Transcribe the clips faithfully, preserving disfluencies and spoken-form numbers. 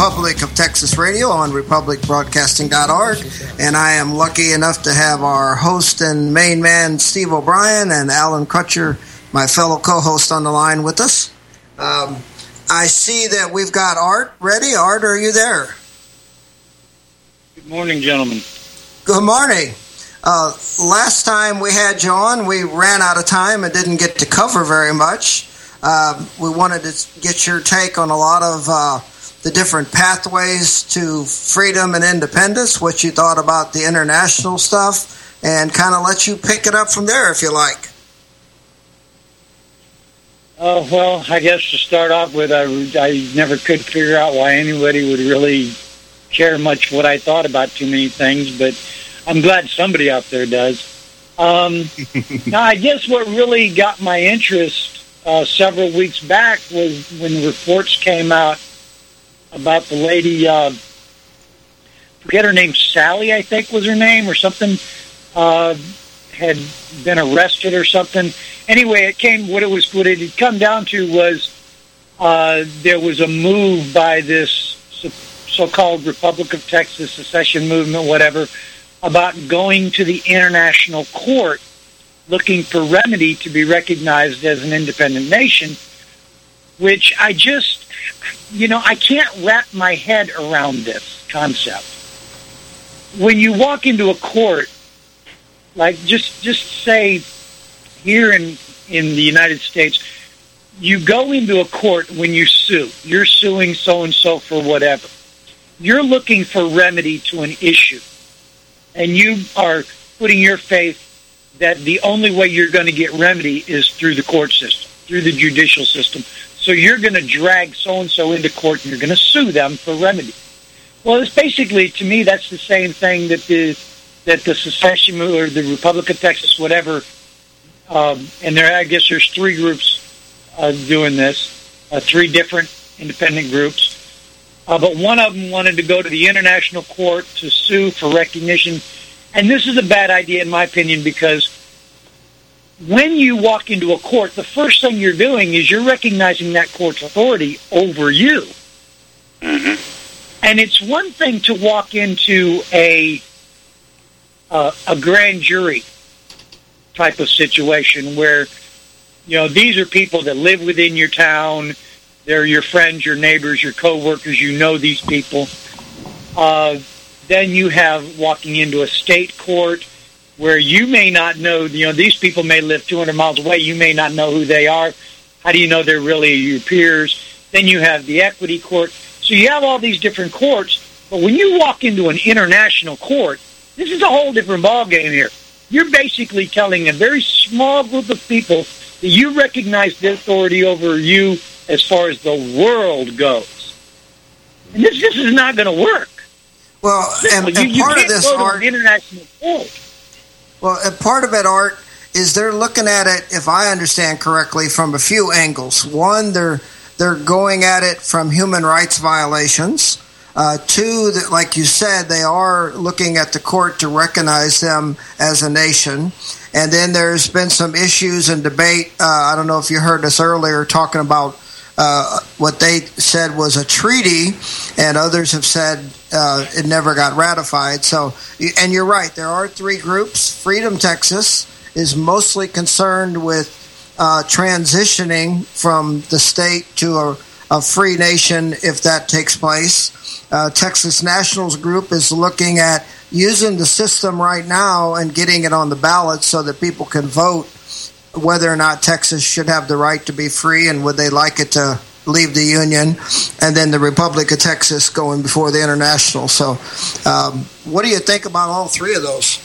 Republic of Texas Radio on republic broadcasting dot org, and I am lucky enough to have our host and main man, Steve O'Brien, and Alan Crutcher, my fellow co-host, on the line with us. Um, I see that we've got Art ready. Art, are you there? Good morning, gentlemen. Good morning. Uh, last time we had you on, we ran out of time and didn't get to cover very much. Uh, we wanted to get your take on a lot of uh, the different pathways to freedom and independence, what you thought about the international stuff, and kind of let you pick it up from there if you like. Oh, uh, well, I guess to start off with, I, I never could figure out why anybody would really care much what I thought about too many things, but I'm glad somebody out there does. Um, now, I guess what really got my interest Uh, several weeks back was when reports came out about the lady, uh, forget her name, Sally, I think was her name, or something, uh, had been arrested or something. Anyway, it came, what it was, what it had come down to was uh, there was a move by this so-called Republic of Texas secession movement, whatever, about going to the international court looking for remedy to be recognized as an independent nation, which I just, you know, I can't wrap my head around this concept. When you walk into a court, like just just say here in, in the United States, you go into a court when you sue. You're suing so-and-so for whatever. You're looking for remedy to an issue, and you are putting your faith that the only way you're going to get remedy is through the court system, through the judicial system. So you're going to drag so-and-so into court and you're going to sue them for remedy. Well, it's basically, to me, that's the same thing that the that the secession or the Republic of Texas, whatever, um, and there, I guess there's three groups uh, doing this, uh, three different independent groups. Uh, but one of them wanted to go to the international court to sue for recognition. And this is a bad idea, in my opinion, because when you walk into a court, the first thing you're doing is you're recognizing that court's authority over you. Mm-hmm. And it's one thing to walk into a uh, a grand jury type of situation where, you know, these are people that live within your town. They're your friends, your neighbors, your coworkers. You know these people. Uh Then you have walking into a state court where you may not know, you know, these people may live two hundred miles away. You may not know who they are. How do you know they're really your peers? Then you have the equity court. So you have all these different courts. But when you walk into an international court, this is a whole different ballgame here. You're basically telling a very small group of people that you recognize the authority over you as far as the world goes. And this, this is not going to work. Well, and, you, and you part can't of this, go to Art, an international court. Well, and part of it, Art, is they're looking at it, if I understand correctly, from a few angles. One, they're they're going at it from human rights violations. Uh, two, that, like you said, they are looking at the court to recognize them as a nation. And then there's been some issues and debate. Uh, I don't know if you heard us earlier talking about Uh, what they said was a treaty, and others have said uh, it never got ratified. So, and you're right, there are three groups. Freedom Texas is mostly concerned with uh, transitioning from the state to a, a free nation if that takes place. Uh, Texas Nationals Group is looking at using the system right now and getting it on the ballot so that people can vote whether or not Texas should have the right to be free and would they like it to leave the Union, and then the Republic of Texas going before the international. So um, what do you think about all three of those?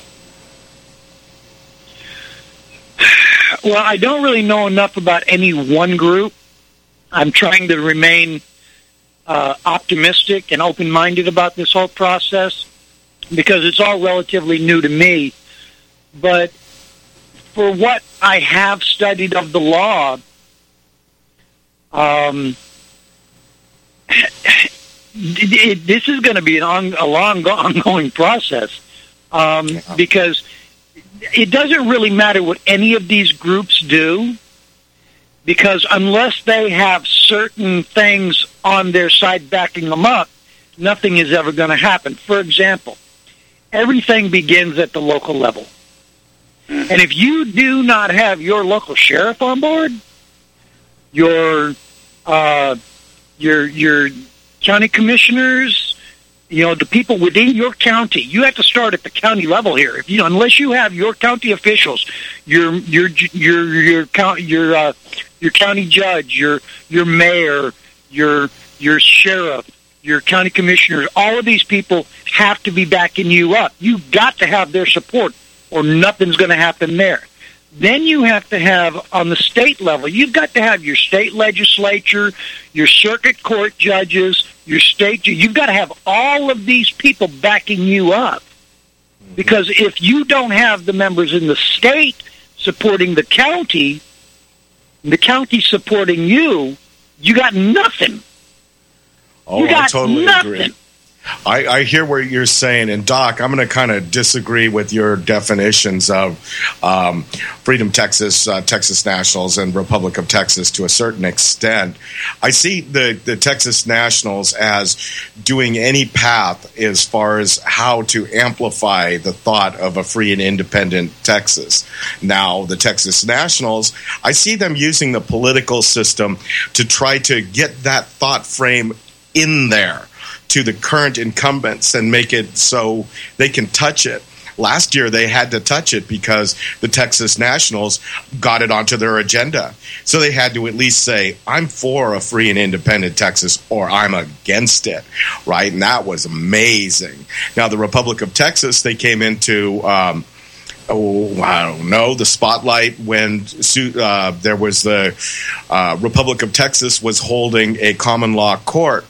Well, I don't really know enough about any one group. I'm trying to remain uh, optimistic and open-minded about this whole process because it's all relatively new to me. But for what I have studied of the law, um, it, this is going to be an on, a long, ongoing process um, yeah. because it doesn't really matter what any of these groups do, because unless they have certain things on their side backing them up, nothing is ever going to happen. For example, everything begins at the local level. And if you do not have your local sheriff on board, your uh, your your county commissioners, you know, the people within your county, you have to start at the county level here. If you, unless you have your county officials, your your your your county your uh, your county judge, your your mayor, your your sheriff, your county commissioners, all of these people have to be backing you up. You've got to have their support, or nothing's going to happen there. Then you have to have, on the state level, you've got to have your state legislature, your circuit court judges, your state, you've got to have all of these people backing you up. Because if you don't have the members in the state supporting the county, the county supporting you, you got nothing. Oh, you got I totally nothing. agree. I, I hear what you're saying, and Doc, I'm going to kind of disagree with your definitions of um, Freedom Texas, uh, Texas Nationals, and Republic of Texas to a certain extent. I see the, the Texas Nationals as doing any path as far as how to amplify the thought of a free and independent Texas. Now, the Texas Nationals, I see them using the political system to try to get that thought frame in there to the current incumbents and make it so they can touch it. Last year, they had to touch it because the Texas Nationals got it onto their agenda. So they had to at least say, I'm for a free and independent Texas, or I'm against it, right? And that was amazing. Now, the Republic of Texas, they came into, um, oh, I don't know, the spotlight when uh, there was the uh, Republic of Texas was holding a common law court.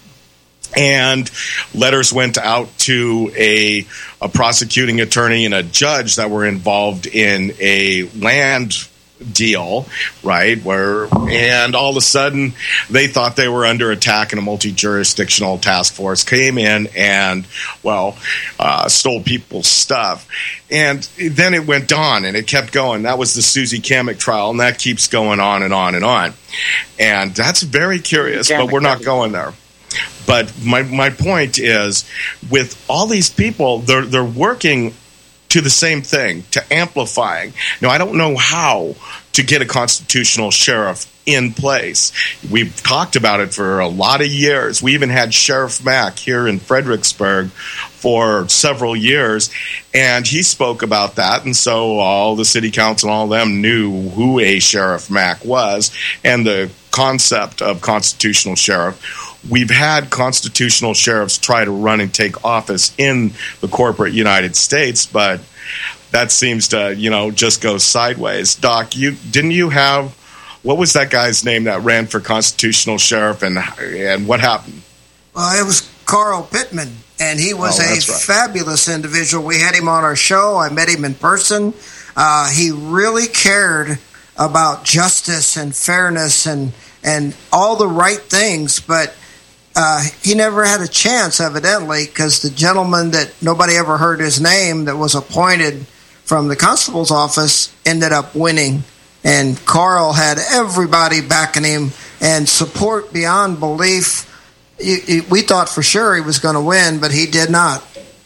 And letters went out to a, a prosecuting attorney and a judge that were involved in a land deal, right? Where and all of a sudden they thought they were under attack, and a multi-jurisdictional task force came in and, well, uh, stole people's stuff. And then it went on, and it kept going. That was the Susie Kamek trial, and that keeps going on and on and on. And that's very curious, but we're not going there. But my my point is, with all these people, they're they're working to the same thing, to amplifying. Now, I don't know how to get a constitutional sheriff in place. We've talked about it for a lot of years. We even had Sheriff Mack here in Fredericksburg for several years, and he spoke about that, and so all the city council and all of them knew who a Sheriff Mack was and the concept of constitutional sheriff. We've had constitutional sheriffs try to run and take office in the corporate United States, but that seems to, you know, just go sideways. Doc, you didn't you have, what was that guy's name that ran for constitutional sheriff, and and what happened? Well, it was Carl Pittman, and he was oh, a right. fabulous individual. We had him on our show. I met him in person. Uh, he really cared about justice and fairness and, and all the right things, but Uh, he never had a chance, evidently, because the gentleman that nobody ever heard his name that was appointed from the constable's office ended up winning. And Carl had everybody backing him and support beyond belief. He, he, we thought for sure he was going to win, but he did not.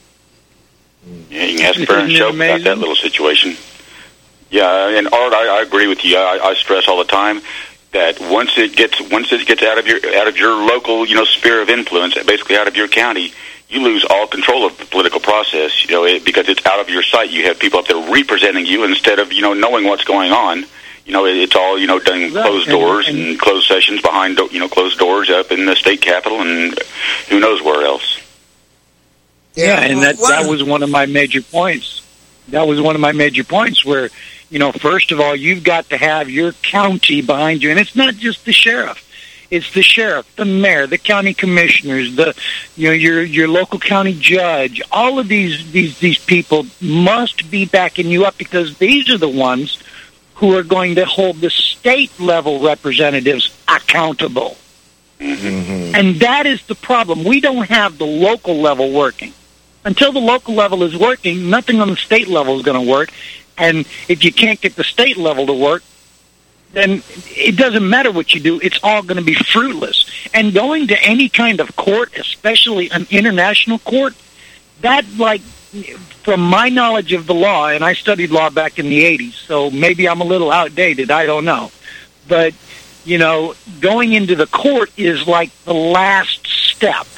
Yeah, you can ask Baron Shope about that little situation. Yeah, and Art, I, I agree with you. I, I stress all the time that once it gets once it gets out of your out of your local, you know, sphere of influence, basically out of your county, you lose all control of the political process. You know, it, because it's out of your sight. You have people up there representing you instead of, you know, knowing what's going on. You know, it, it's all, you know, done closed doors and, and closed sessions behind, you know, closed doors up in the state capitol and who knows where else. Yeah, and that that was one of my major points. That was one of my major points where, you know, first of all, you've got to have your county behind you. And it's not just the sheriff. It's the sheriff, the mayor, the county commissioners, the, you know, your your local county judge. All of these, these, these people must be backing you up, because these are the ones who are going to hold the state-level representatives accountable. Mm-hmm. And that is the problem. We don't have the local level working. Until the local level is working, nothing on the state level is going to work. And if you can't get the state level to work, then it doesn't matter what you do. It's all going to be fruitless. And going to any kind of court, especially an international court, that, like, from my knowledge of the law, and I studied law back in the eighties, so maybe I'm a little outdated, I don't know. But, you know, going into the court is like the last step.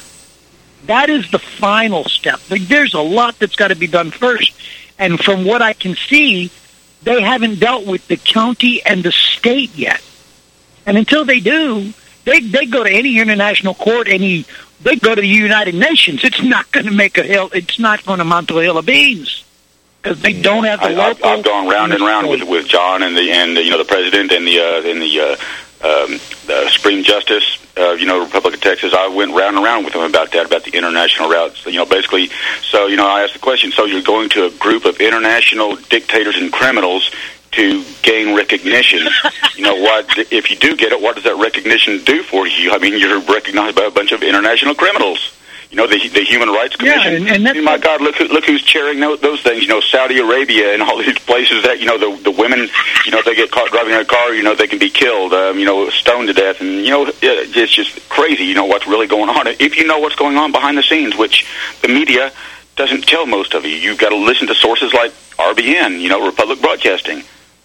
That is the final step. There's a lot that's got to be done first. And from what I can see, they haven't dealt with the county and the state yet. And until they do, they they go to any international court, any they go to the United Nations. It's not going to make a hill. It's not going to amount to a hill of beans because they don't have the I, local. I've, I've gone round and round with with John and the and you know the president and the uh, and the. Uh, Um, the Supreme Justice, uh, you know, Republic of Texas. I went round and round with him about that, about the international routes. You know, basically, so, you know, I asked the question, so you're going to a group of international dictators and criminals to gain recognition. You know, what, if you do get it, what does that recognition do for you? I mean, you're recognized by a bunch of international criminals. You know, the the Human Rights Commission. Yeah, and, and that's I mean, my God, look who, look who's chairing those, those things. You know, Saudi Arabia and all these places that, you know, the the women, you know, they get caught driving a car, you know, they can be killed, um, you know, stoned to death. And, you know, it's just crazy, you know, what's really going on. If you know what's going on behind the scenes, which the media doesn't tell most of you. You've got to listen to sources like R B N, you know, Republic Broadcasting.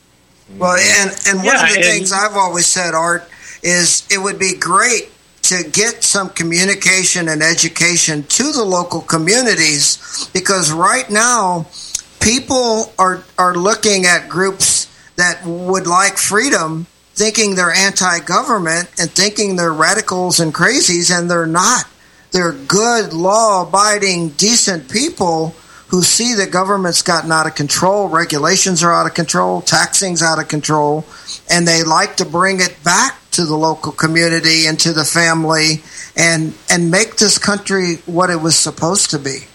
Well, and, and one yeah, of the and, things I've always said, Art, is it would be great to get some communication and education to the local communities, because right now people are are looking at groups that would like freedom, thinking they're anti-government and thinking they're radicals and crazies, and they're not. They're good, law-abiding, decent people who see the government's gotten out of control, regulations are out of control, taxing's out of control, and they like to bring it back to the local community and to the family and and make this country what it was supposed to be.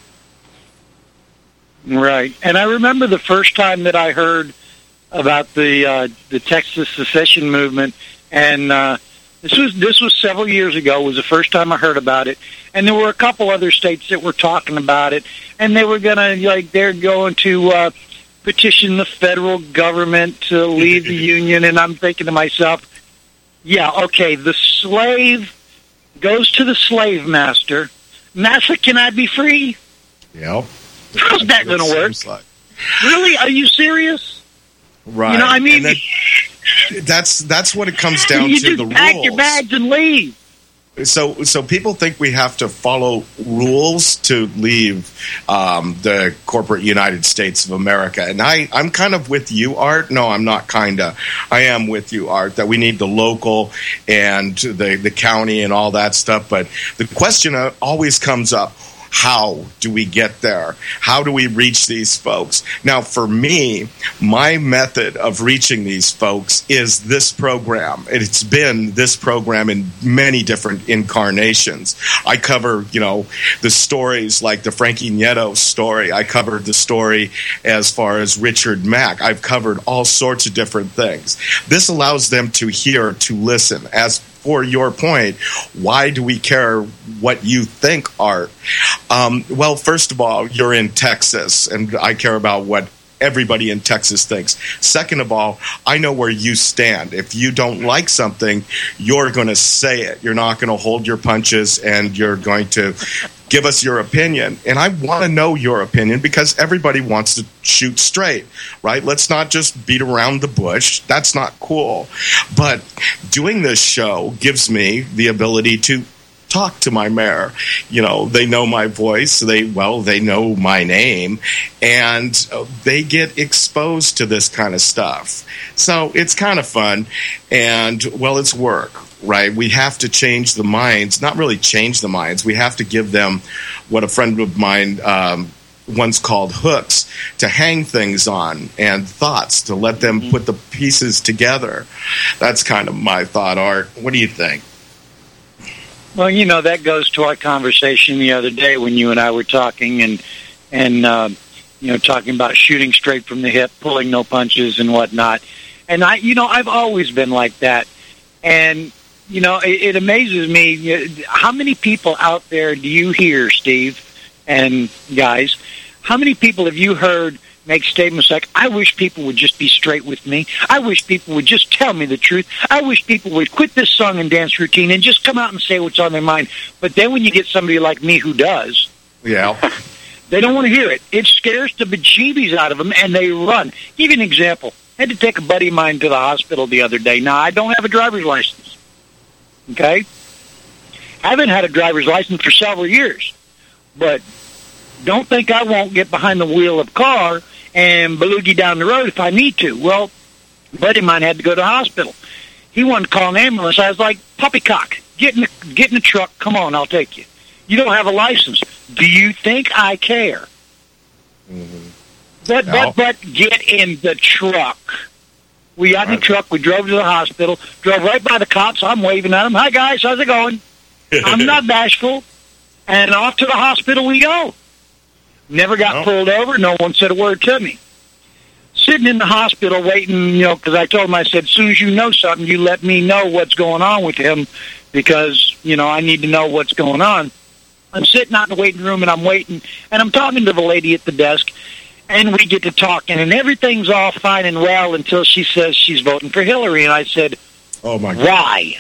Right. And I remember the first time that I heard about the uh, the Texas secession movement, and uh, this was this was several years ago. It was the first time I heard about it, and there were a couple other states that were talking about it, and they were gonna like they're going to uh, petition the federal government to leave the union. And I'm thinking to myself, yeah, okay, the slave goes to the slave master. Massa, can I be free? Yep. How's that going to work? Like. Really? Are you serious? Right. You know, I mean, that, that's that's what it comes down you to. just The pack rules. your bags and leave. So, so people think we have to follow rules to leave um, the corporate United States of America, and I, I'm kind of with you, Art. No, I'm not kinda. I am with you, Art. That we need the local and the the county and all that stuff. But the question always comes up: how do we get there? How do we reach these folks? Now, for me, my method of reaching these folks is this program. It's been this program in many different incarnations. I cover, you know, the stories like the Frankie Nieto story. I covered the story as far as Richard Mack. I've covered all sorts of different things. This allows them to hear, to listen. As for your point, why do we care what you think, Art? Um, well, first of all, you're in Texas, and I care about what everybody in Texas thinks. Second of all, I know where you stand. If you don't like something, you're going to say it. You're not going to hold your punches, and you're going to give us your opinion. And I want to know your opinion because everybody wants to shoot straight, right? Let's not just beat around the bush. That's not cool. But doing this show gives me the ability to talk to my mayor. You know, they know my voice. They, well, they know my name, and they get exposed to this kind of stuff. So it's kind of fun, and, well, it's work. Right, we have to change the minds, not really change the minds. We have to give them what a friend of mine um, once called hooks to hang things on, and thoughts to let them mm-hmm. put the pieces together. That's kind of my thought, Art. What do you think? Well, you know, that goes to our conversation the other day when you and I were talking and, and uh, you know, talking about shooting straight from the hip, pulling no punches and whatnot. And, I, you know, I've always been like that. And you know, it, it amazes me. How many people out there do you hear, Steve and guys, how many people have you heard make statements like, I wish people would just be straight with me. I wish people would just tell me the truth. I wish people would quit this song and dance routine and just come out and say what's on their mind. But then when you get somebody like me who does, yeah, they don't want to hear it. It scares the bejeebies out of them, and they run. Give you an example. I had to take a buddy of mine to the hospital the other day. Now, I don't have a driver's license, okay? I haven't had a driver's license for several years, but don't think I won't get behind the wheel of a car and baloogie down the road if I need to. Well, a buddy of mine had to go to the hospital. He wanted to call an ambulance. I was like, puppycock, get in the, get in the truck. Come on, I'll take you. You don't have a license. Do you think I care? Mm-hmm. But, no. but, but get in the truck. We got in the truck. We drove to the hospital, drove right by the cops. I'm waving at them. Hi, guys. How's it going? I'm not bashful. And off to the hospital we go. Never got no. pulled over. No one said a word to me. Sitting in the hospital waiting, you know, because I told him, I said, as soon as you know something, you let me know what's going on with him because, you know, I need to know what's going on. I'm sitting out in the waiting room, and I'm waiting, and I'm talking to the lady at the desk, and we get to talking, and everything's all fine and well until she says she's voting for Hillary. And I said, oh, my God. Why?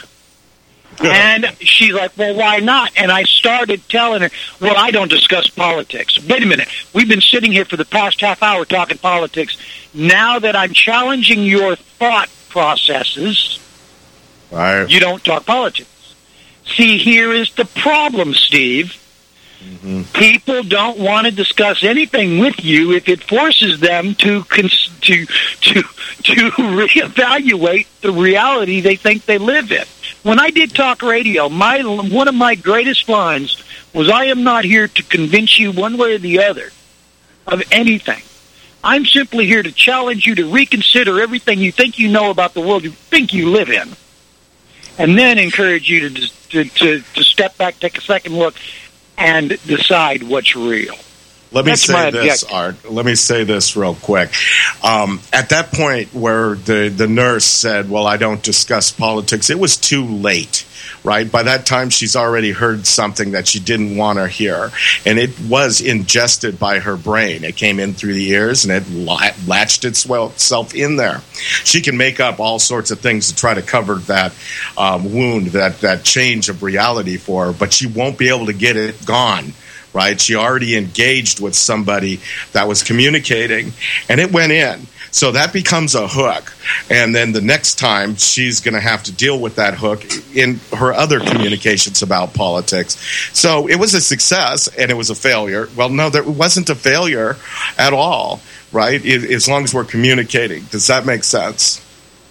And she's like, well, why not? And I started telling her, well, I don't discuss politics. Wait a minute. We've been sitting here for the past half hour talking politics. Now that I'm challenging your thought processes, right. You don't talk politics. See, here is the problem, Steve. Mm-hmm. People don't want to discuss anything with you if it forces them to cons- to to to reevaluate the reality they think they live in. When I did talk radio, my one of my greatest lines was, "I am not here to convince you one way or the other of anything. I'm simply here to challenge you to reconsider everything you think you know about the world you think you live in, and then encourage you to to to, to step back, take a second look, and decide what's real." Let me That's say this, Art. Let me say this real quick. Um, at that point where the, the nurse said, well, I don't discuss politics, it was too late, right? By that time, she's already heard something that she didn't want to hear, and it was ingested by her brain. It came in through the ears, and it latched itself in there. She can make up all sorts of things to try to cover that um, wound, that, that change of reality for her, but she won't be able to get it gone. Right? She already engaged with somebody that was communicating, and it went in. So that becomes a hook. And then the next time, she's going to have to deal with that hook in her other communications about politics. So it was a success, and it was a failure. Well, no, there wasn't a failure at all, right? As long as we're communicating. Does that make sense?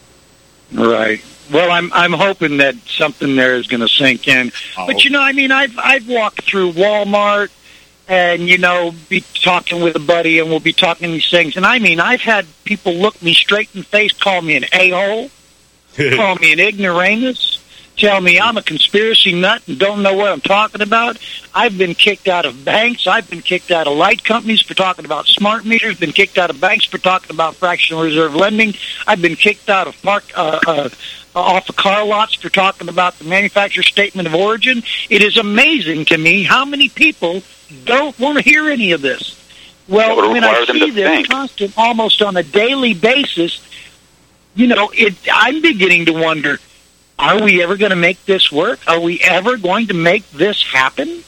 Right. Well, I'm I'm hoping that something there is going to sink in. Oh. But you know, I mean, I've I've walked through Walmart, and you know, be talking with a buddy, and we'll be talking these things. And I mean, I've had people look me straight in the face, call me an a-hole, call me an ignoramus, tell me I'm a conspiracy nut and don't know what I'm talking about. I've been kicked out of banks. I've been kicked out of light companies for talking about smart meters. Been kicked out of banks for talking about fractional reserve lending. I've been kicked out of mark. Uh, uh, off of car lots for talking about the manufacturer statement of origin. It is amazing to me how many people don't want to hear any of this. Well, when I see this constant, almost on a daily basis, you know, it, I'm beginning to wonder, are we ever going to make this work? Are we ever going to make this happen?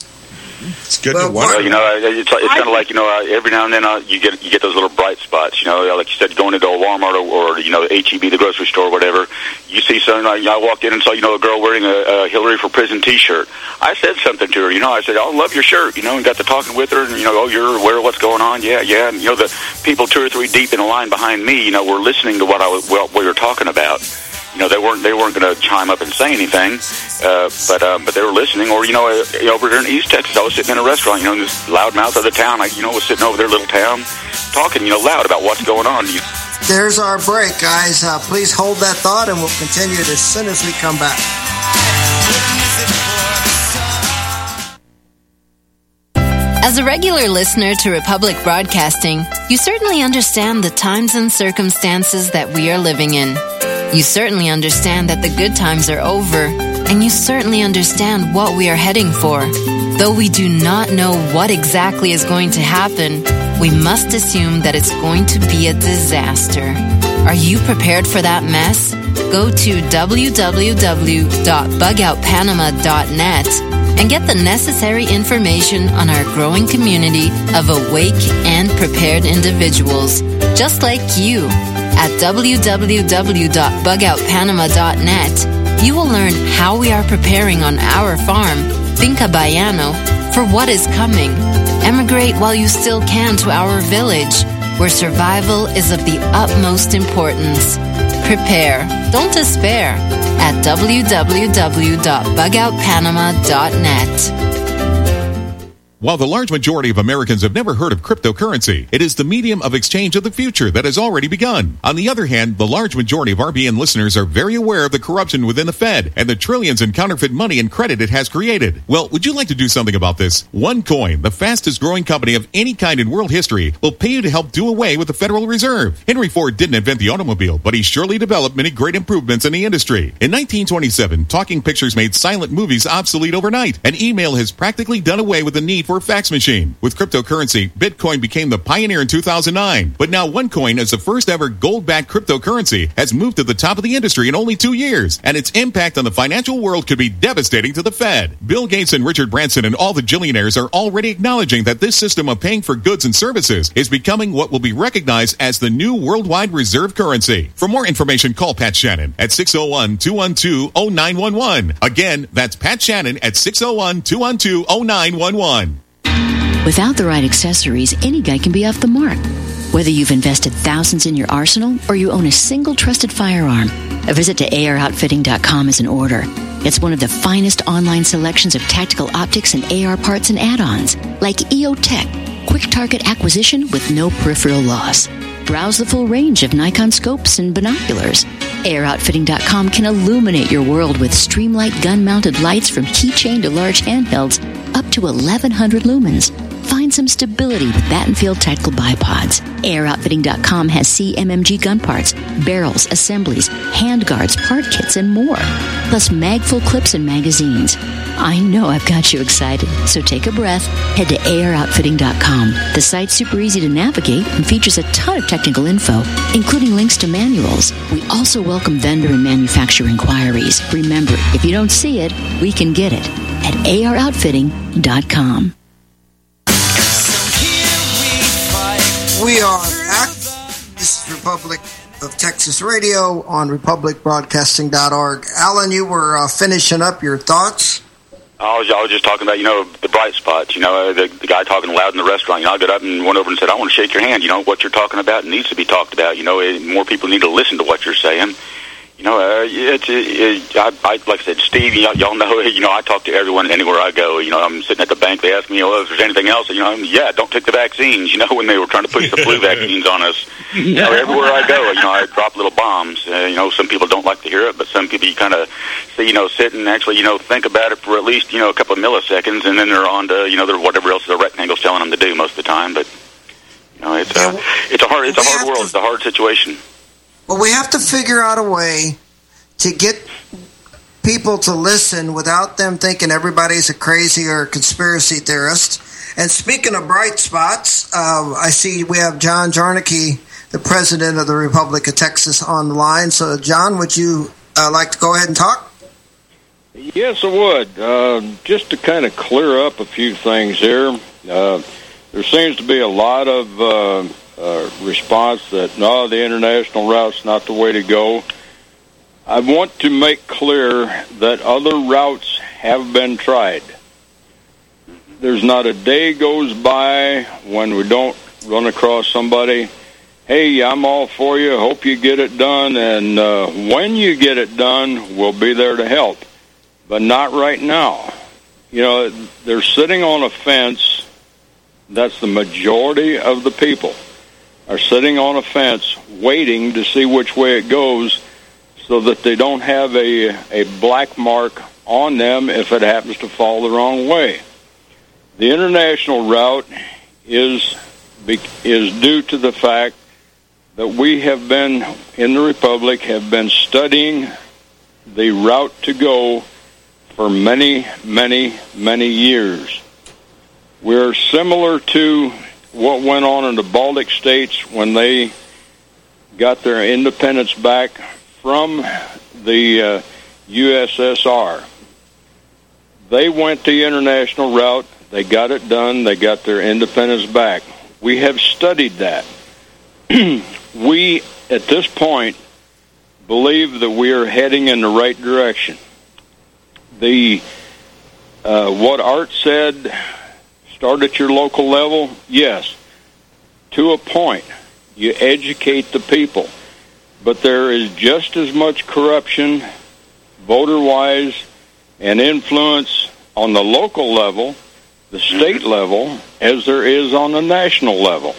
It's good well, to wonder. Well, you know, it's, it's kind of like, you know, uh, every now and then uh, you get you get those little bright spots. You know, like you said, going into a Walmart or, or you know, H E B, the grocery store, or whatever. You see something. Uh, I walked in and saw, you know, a girl wearing a, a Hillary for Prison T-shirt. I said something to her. You know, I said, "I love your shirt." You know, and got to talking with her, and you know, "Oh, you're aware of what's going on?" Yeah, yeah. And you know, the people two or three deep in a line behind me, you know, were listening to what I was what we were talking about. You know, they weren't they weren't going to chime up and say anything, uh, but um, but they were listening. Or you know, uh, over here in East Texas, I was sitting in a restaurant. You know, in this loudmouth of the town, I you know was sitting over their little town, talking you know loud about what's going on. You, There's our break, guys. Uh, please hold that thought, and we'll continue it as soon as we come back. As a regular listener to Republic Broadcasting, you certainly understand the times and circumstances that we are living in. You certainly understand that the good times are over, and you certainly understand what we are heading for. Though we do not know what exactly is going to happen, we must assume that it's going to be a disaster. Are you prepared for that mess? Go to w w w dot bug out panama dot net and get the necessary information on our growing community of awake and prepared individuals, just like you. At w w w dot bug out panama dot net, you will learn how we are preparing on our farm, Finca Bayano, for what is coming. Emigrate while you still can to our village, where survival is of the utmost importance. Prepare, don't despair, at w w w dot bug out panama dot net. While the large majority of Americans have never heard of cryptocurrency, it is the medium of exchange of the future that has already begun. On the other hand, the large majority of R B N listeners are very aware of the corruption within the Fed and the trillions in counterfeit money and credit it has created. Well, would you like to do something about this? OneCoin, the fastest growing company of any kind in world history, will pay you to help do away with the Federal Reserve. Henry Ford didn't invent the automobile, but he surely developed many great improvements in the industry. In nineteen twenty-seven, talking pictures made silent movies obsolete overnight, and email has practically done away with the need for a fax machine. With cryptocurrency, Bitcoin became the pioneer in two thousand nine. But now OneCoin, as the first ever gold-backed cryptocurrency, has moved to the top of the industry in only two years, and its impact on the financial world could be devastating to the Fed. Bill Gates and Richard Branson and all the Jillionaires are already acknowledging that this system of paying for goods and services is becoming what will be recognized as the new worldwide reserve currency. For more information, call Pat Shannon at six oh one, two one two, oh nine one one. Again, that's Pat Shannon at six oh one, two one two, oh nine one one. Without the right accessories, any guy can be off the mark. Whether you've invested thousands in your arsenal or you own a single trusted firearm, a visit to A R outfitting dot com is in order. It's one of the finest online selections of tactical optics and A R parts and add-ons, like E O Tech, quick target acquisition with no peripheral loss. Browse the full range of Nikon scopes and binoculars. A R outfitting dot com can illuminate your world with Streamlight gun-mounted lights from keychain to large handhelds up to eleven hundred lumens. Find some stability with Battenfield Tactical Bipods. A R outfitting dot com has C M M G gun parts, barrels, assemblies, handguards, part kits, and more. Plus magful clips and magazines. I know I've got you excited, so take a breath. Head to A R outfitting dot com. The site's super easy to navigate and features a ton of technical info, including links to manuals. We also welcome vendor and manufacturer inquiries. Remember, if you don't see it, we can get it at A R outfitting dot com. We are back. This is Republic of Texas Radio on republic broadcasting dot org. Alan, you were uh, finishing up your thoughts. I was, I was just talking about, you know, the bright spots. You know, the, the guy talking loud in the restaurant. You know, I got up and went over and said, I want to shake your hand. You know, what you're talking about needs to be talked about. You know, it, more people need to listen to what you're saying. You know, uh, it's, it, it, I, I, like I said, Steve, y'all, y'all know, you know, I talk to everyone anywhere I go. You know, I'm sitting at the bank. They ask me, oh, if there's anything else. You know, I'm, yeah, don't take the vaccines. You know, when they were trying to push the flu vaccines on us. You know, everywhere I go, you know, I drop little bombs. Uh, you know, some people don't like to hear it, but some people you kind of, you know, sit and actually, you know, think about it for at least, you know, a couple of milliseconds, and then they're on to, you know, they're whatever else the rectangle's telling them to do most of the time. But, you know, it's, uh, it's a hard, it's a hard world. It's a hard situation. Well, we have to figure out a way to get people to listen without them thinking everybody's a crazy or a conspiracy theorist. And speaking of bright spots, uh, I see we have John Jarnicki, the president of the Republic of Texas, on the line. So, John, would you uh, like to go ahead and talk? Yes, I would. Uh, just to kind of clear up a few things here, uh, there seems to be a lot of uh, uh, response that, no, the international route's not the way to go. I want to make clear that other routes have been tried. There's not a day goes by when we don't run across somebody, hey, I'm all for you, hope you get it done, and uh, when you get it done, we'll be there to help. But not right now. You know, they're sitting on a fence. That's the majority of the people are sitting on a fence waiting to see which way it goes, so that they don't have a, a black mark on them if it happens to fall the wrong way. The international route is is due to the fact that we have been, in the Republic, have been studying the route to go for many, many, many years. We're similar to what went on in the Baltic states when they got their independence back from the uh, U S S R. They went the international route. They got it done. They got their independence back. We have studied that. We, at this point, believe that we are heading in the right direction. The uh, what Art said, start at your local level, yes, to a point. You educate the people. But there is just as much corruption, voter-wise, and influence on the local level, the state level, as there is on the national level.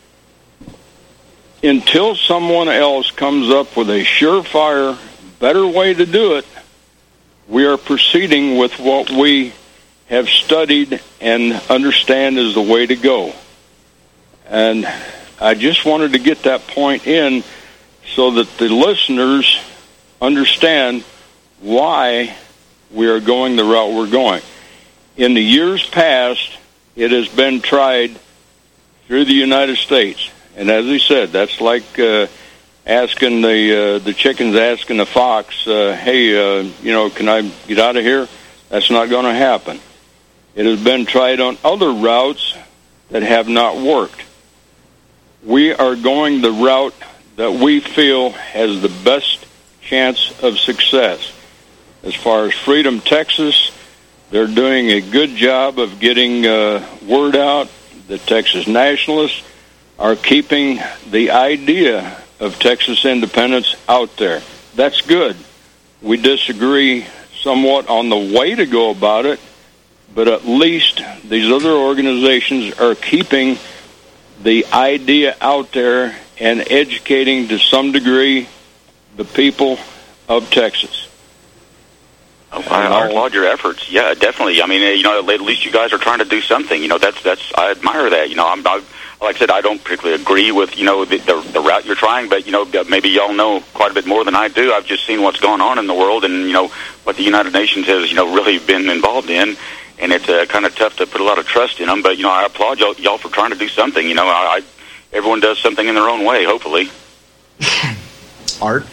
Until someone else comes up with a surefire, better way to do it, we are proceeding with what we have studied and understand is the way to go. And I just wanted to get that point in so that the listeners understand why we are going the route we're going. In the years past, it has been tried through the United States. And as he said, that's like uh, asking the uh, the chickens asking the fox, uh, hey, uh, you know, can I get out of here? That's not going to happen. It has been tried on other routes that have not worked. We are going the route that we feel has the best chance of success. As far as Freedom Texas, they're doing a good job of getting uh, word out. The Texas Nationalists are keeping the idea of Texas independence out there. That's good. We disagree somewhat on the way to go about it, but at least these other organizations are keeping the idea out there and educating to some degree the people of Texas. Oh, I, I applaud your efforts. Yeah, definitely. I mean, you know, at least you guys are trying to do something. You know, that's that's I admire that. You know, I'm I, like I said, I don't particularly agree with you know the, the the route you're trying, but you know, maybe y'all know quite a bit more than I do. I've just seen what's going on in the world, and you know what the United Nations has you know really been involved in, and it's uh, kind of tough to put a lot of trust in them. But you know, I applaud y'all, y'all for trying to do something. You know, I, I everyone does something in their own way, hopefully. Art.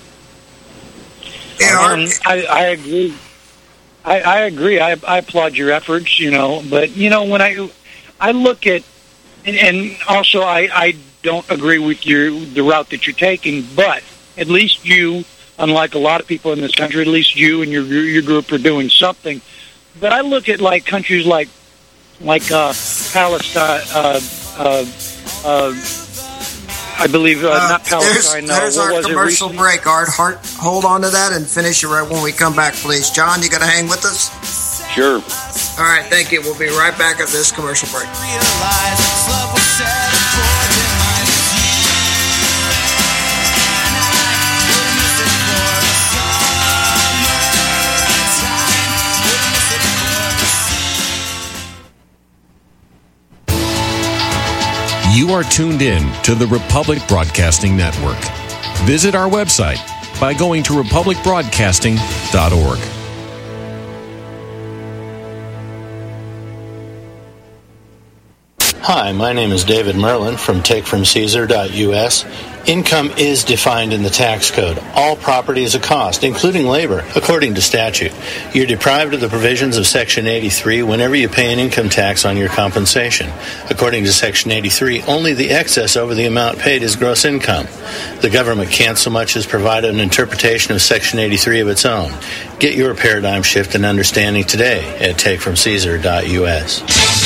Yeah, um, I, I agree. I, I agree. I, I applaud your efforts, you know. But, you know, when I I look at, and, and also I, I don't agree with your the route that you're taking, but at least you, unlike a lot of people in this country, at least you and your your group are doing something. But I look at, like, countries like, like uh, Palestine, uh, uh, uh, I believe, uh, uh, not Palestine. There's, there's uh, our commercial break, Art. Heart, hold on to that and finish it right when we come back, please. John, you got to hang with us? Sure. All right, thank you. We'll be right back at this commercial break. You are tuned in to the Republic Broadcasting Network. Visit our website by going to republic broadcasting dot org. Hi, my name is David Merlin from take from caesar dot U S. Income is defined in the tax code. All property is a cost, including labor, according to statute. You're deprived of the provisions of Section eighty-three whenever you pay an income tax on your compensation. According to Section eighty-three, only the excess over the amount paid is gross income. The government can't so much as provide an interpretation of Section eighty-three of its own. Get your paradigm shift and understanding today at take from caesar dot U S.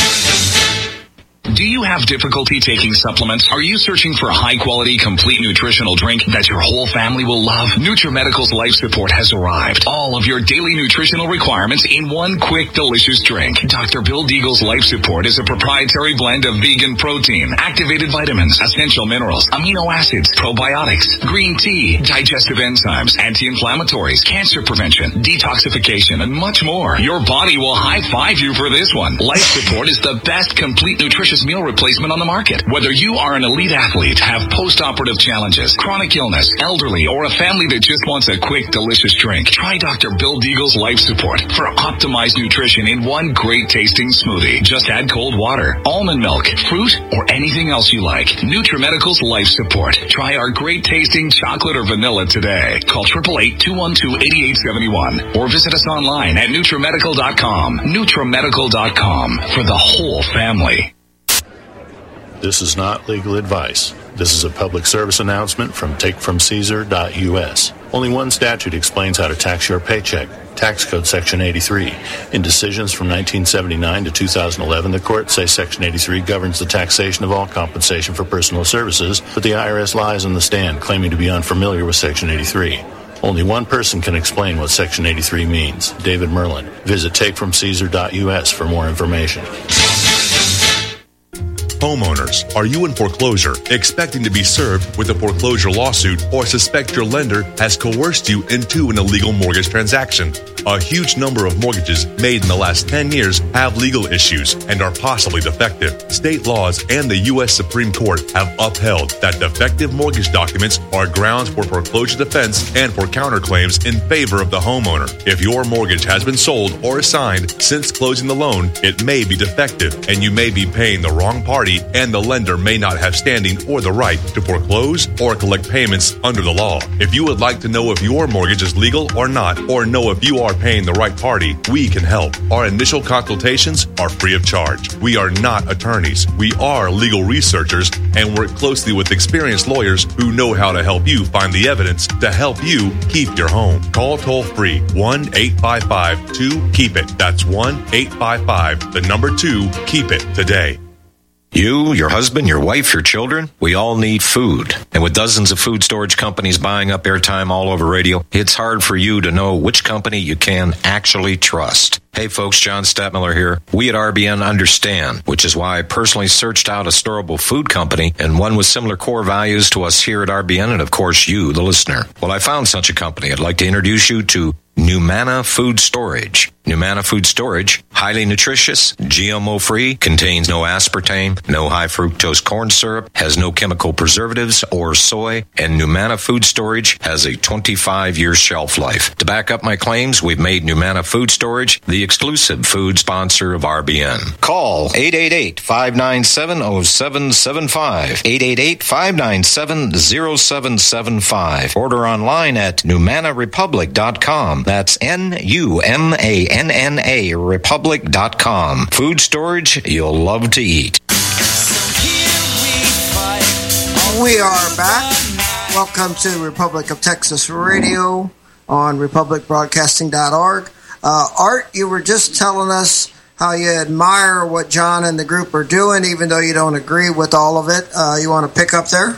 Do you have difficulty taking supplements? Are you searching for a high-quality, complete nutritional drink that your whole family will love? NutriMedical's Life Support has arrived. All of your daily nutritional requirements in one quick, delicious drink. Doctor Bill Deagle's Life Support is a proprietary blend of vegan protein, activated vitamins, essential minerals, amino acids, probiotics, green tea, digestive enzymes, anti-inflammatories, cancer prevention, detoxification, and much more. Your body will high-five you for this one. Life Support is the best complete nutritious best meal replacement on the market. Whether you are an elite athlete, have post-operative challenges, chronic illness, elderly, or a family that just wants a quick, delicious drink, try Doctor Bill Deagle's Life Support for optimized nutrition in one great tasting smoothie. Just add cold water, almond milk, fruit, or anything else you like. NutriMedical's Life Support. Try our great tasting chocolate or vanilla today. Call eight eight eight, two one two, eight eight seven one or visit us online at NutriMedical dot com. NutriMedical dot com for the whole family. This is not legal advice. This is a public service announcement from take from caesar dot U S. Only one statute explains how to tax your paycheck. Tax Code Section eighty-three. In decisions from nineteen seventy-nine to two thousand eleven, the courts say Section eighty-three governs the taxation of all compensation for personal services, but the I R S lies on the stand, claiming to be unfamiliar with Section eighty-three. Only one person can explain what Section eighty-three means, David Merlin. Visit take from caesar dot U S for more information. Homeowners, are you in foreclosure, expecting to be served with a foreclosure lawsuit, or suspect your lender has coerced you into an illegal mortgage transaction? A huge number of mortgages made in the last ten years have legal issues and are possibly defective. State laws and the U S Supreme Court have upheld that defective mortgage documents are grounds for foreclosure defense and for counterclaims in favor of the homeowner. If your mortgage has been sold or assigned since closing the loan, it may be defective and you may be paying the wrong party, and the lender may not have standing or the right to foreclose or collect payments under the law. If you would like to know if your mortgage is legal or not, or know if you are paying the right party, we can help. Our initial consultations are free of charge. We are not attorneys. We are legal researchers and work closely with experienced lawyers who know how to help you find the evidence to help you keep your home. Call toll free one eight five five two keep it. That's one eight five five, the number two, keep it today. You, your husband, your wife, your children, we all need food. And with dozens of food storage companies buying up airtime all over radio, it's hard for you to know which company you can actually trust. Hey folks, John Stadtmiller here. We at R B N understand, which is why I personally searched out a storable food company and one with similar core values to us here at R B N and of course you, the listener. Well, I found such a company. I'd like to introduce you to Numana Food Storage. Numana Food Storage, highly nutritious, G M O-free, contains no aspartame, no high fructose corn syrup, has no chemical preservatives or soy, and Numana Food Storage has a twenty-five year shelf life. To back up my claims, we've made Numana Food Storage the exclusive food sponsor of R B N. Call eight eight eight, five nine seven, zero seven seven five, eight eight eight, five nine seven, zero seven seven five. Order online at numana republic dot com. That's N U M A N N A republic dot com. Food storage you'll love to eat. We are back. Welcome to Republic of Texas Radio on republic broadcasting dot org. Uh, Art, you were just telling us how you admire what John and the group are doing, even though you don't agree with all of it. Uh, you want to pick up there?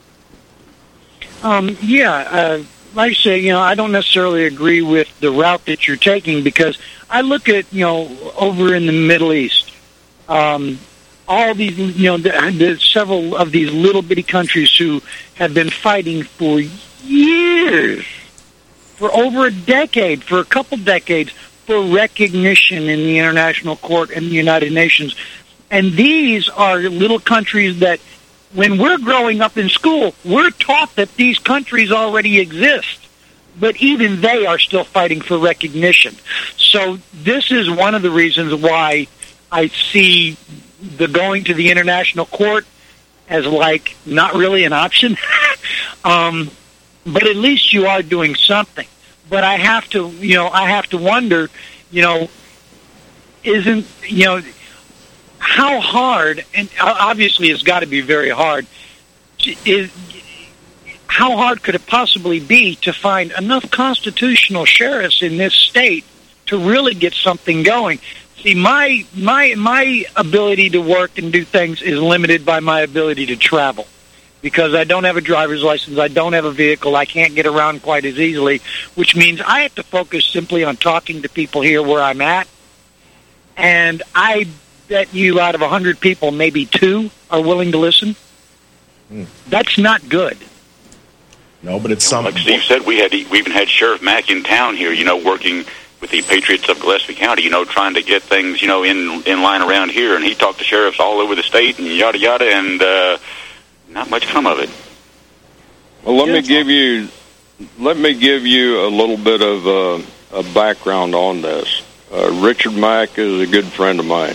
Um, yeah, uh, like I say, you know, I don't necessarily agree with the route that you're taking because I look at, you know, over in the Middle East, um, all these, you know, the, the several of these little bitty countries who have been fighting for years, for over a decade, for a couple decades, for recognition in the International Court and the United Nations. And these are little countries that, when we're growing up in school, we're taught that these countries already exist. But even they are still fighting for recognition. So this is one of the reasons why I see the going to the International Court as, like, not really an option. um, but at least you are doing something. But I have to, you know, I have to wonder, you know, isn't, you know, how hard, and obviously it's got to be very hard, is how hard could it possibly be to find enough constitutional sheriffs in this state to really get something going? See, my my my ability to work and do things is limited by my ability to travel. Because I don't have a driver's license, I don't have a vehicle, I can't get around quite as easily, which means I have to focus simply on talking to people here where I'm at. And I bet you out of one hundred people, maybe two are willing to listen. Mm. That's not good. No, but it's something. Like Steve said, we had we even had Sheriff Mack in town here, you know, working with the Patriots of Gillespie County, you know, trying to get things, you know, in in line around here. And he talked to sheriffs all over the state and yada yada, and uh, not much come of it. Well, let me give you let me give you a little bit of uh, a background on this. Uh, Richard Mack is a good friend of mine.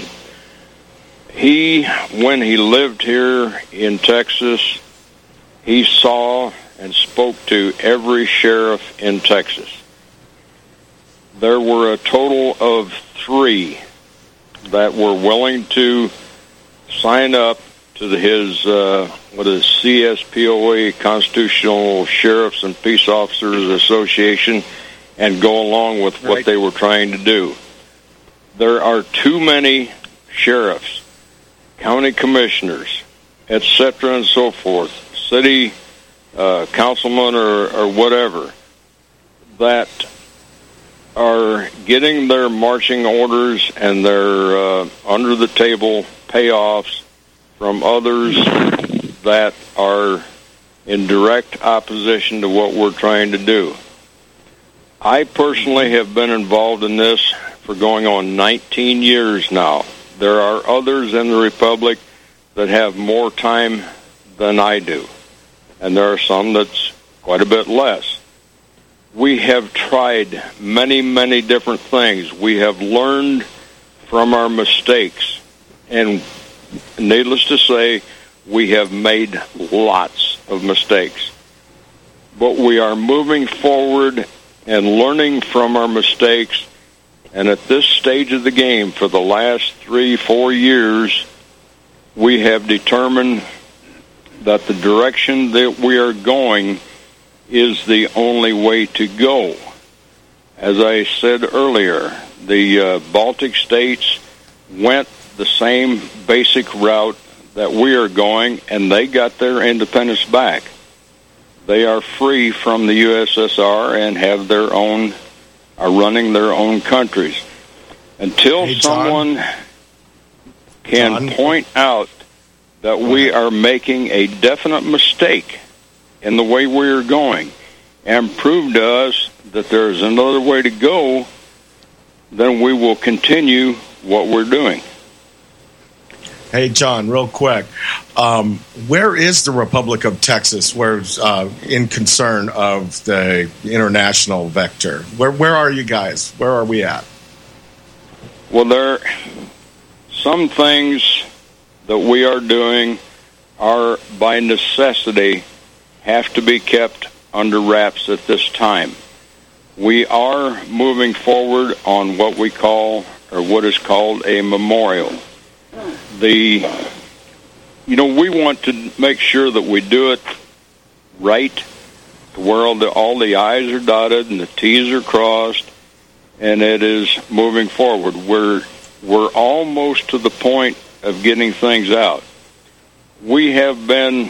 He, when he lived here in Texas, he saw and spoke to every sheriff in Texas. There were a total of three that were willing to sign up to the, his, uh, what is C S P O A, Constitutional Sheriffs and Peace Officers Association, and go along with what right. they were trying to do. There are too many sheriffs, county commissioners, et cetera, and so forth, city uh, councilmen or, or whatever, that are getting their marching orders and their uh, under-the-table payoffs from others that are in direct opposition to what we're trying to do. I personally have been involved in this for going on nineteen years now. There are others in the Republic that have more time than I do, and there are some that's quite a bit less. We have tried many, many different things. We have learned from our mistakes, and needless to say, we have made lots of mistakes. But we are moving forward and learning from our mistakes, and at this stage of the game, for the last three, four years, we have determined that the direction that we are going is the only way to go. As I said earlier, the uh, Baltic states went the same basic route that we are going, and they got their independence back. They are free from the U S S R and have their own, are running their own countries. Until hey, someone can John. point out that we are making a definite mistake in the way we are going and prove to us that there is another way to go, then we will continue what we're doing. Hey, John, real quick. Um, where is the Republic of Texas where, uh, in concern of the international vector? Where where are you guys? Where are we at? Well, there some things that we are doing are by necessity have to be kept under wraps at this time. We are moving forward on what we call, or what is called, a memorial. The, you know, we want to make sure that we do it right, where all the, all the I's are dotted and the T's are crossed, and it is moving forward. We're, we're almost to the point of getting things out. We have been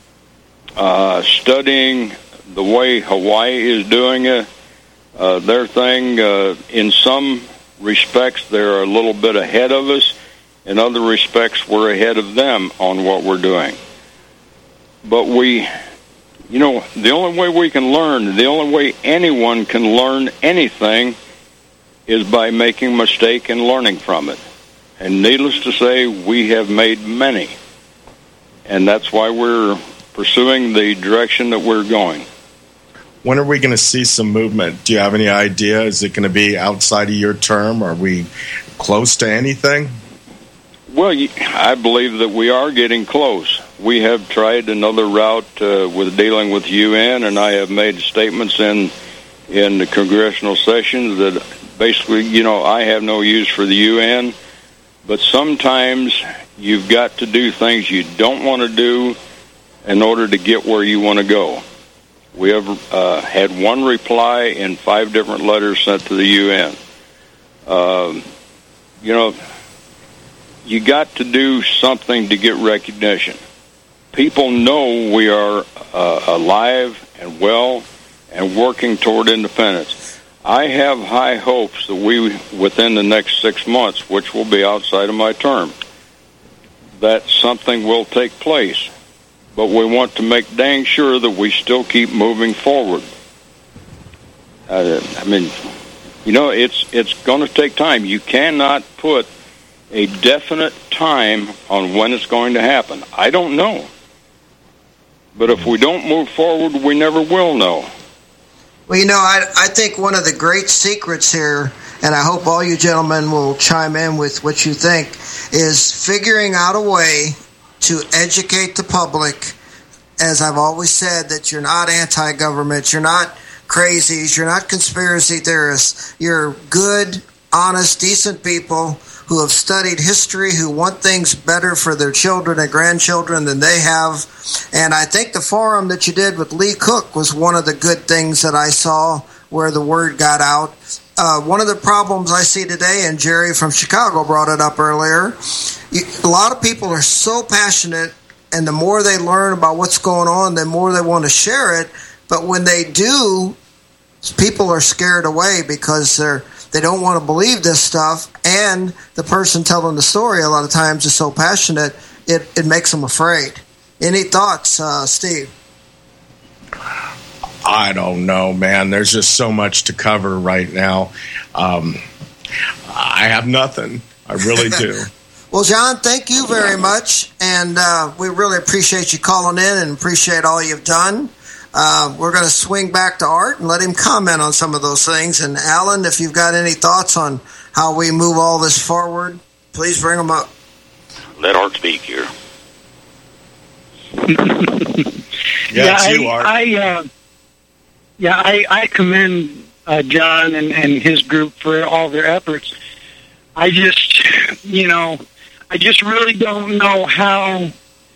uh, studying the way Hawaii is doing it, uh, their thing. Uh, in some respects, they're a little bit ahead of us. In other respects, we're ahead of them on what we're doing. But we, you know, the only way we can learn, the only way anyone can learn anything is by making a mistake and learning from it. And needless to say, we have made many. And that's why we're pursuing the direction that we're going. When are we going to see some movement? Do you have any idea? Is it going to be outside of your term? Are we close to anything? Well, I believe that we are getting close. We have tried another route uh, with dealing with U N, and I have made statements in in the congressional sessions that basically, you know, I have no use for the U N, but sometimes you've got to do things you don't want to do in order to get where you want to go. We have uh, had one reply in five different letters sent to the U N. Uh, you know, you got to do something to get recognition. People know we are uh, alive and well and working toward independence. I have high hopes that we, within the next six months, which will be outside of my term, that something will take place. But we want to make dang sure that we still keep moving forward. Uh, I mean, You know, it's it's going to take time. You cannot put a definite time on when it's going to happen. I don't know. But if we don't move forward, we never will know. Well, you know, I, I think one of the great secrets here, and I hope all you gentlemen will chime in with what you think, is figuring out a way to educate the public. As I've always said, that you're not anti-government, you're not crazies, you're not conspiracy theorists, you're good, honest, decent people who have studied history, who want things better for their children and grandchildren than they have. And I think the forum that you did with Lee Cook was one of the good things that I saw where the word got out. Uh, one of the problems I see today, and Jerry from Chicago brought it up earlier, you, a lot of people are so passionate, and the more they learn about what's going on, the more they want to share it. But when they do, people are scared away because they're They don't want to believe this stuff, and the person telling the story a lot of times is so passionate, it, it makes them afraid. Any thoughts, uh, Steve? I don't know, man. There's just so much to cover right now. Um, I have nothing. I really do. Well, John, thank you very much, and uh, we really appreciate you calling in and appreciate all you've done. Uh, we're going to swing back to Art and let him comment on some of those things. And Alan, if you've got any thoughts on how we move all this forward, please bring them up. Let Art speak here. yeah, yeah you, I, Art. I, uh, yeah, I, I commend uh, John and, and his group for all their efforts. I just, you know, I just really don't know how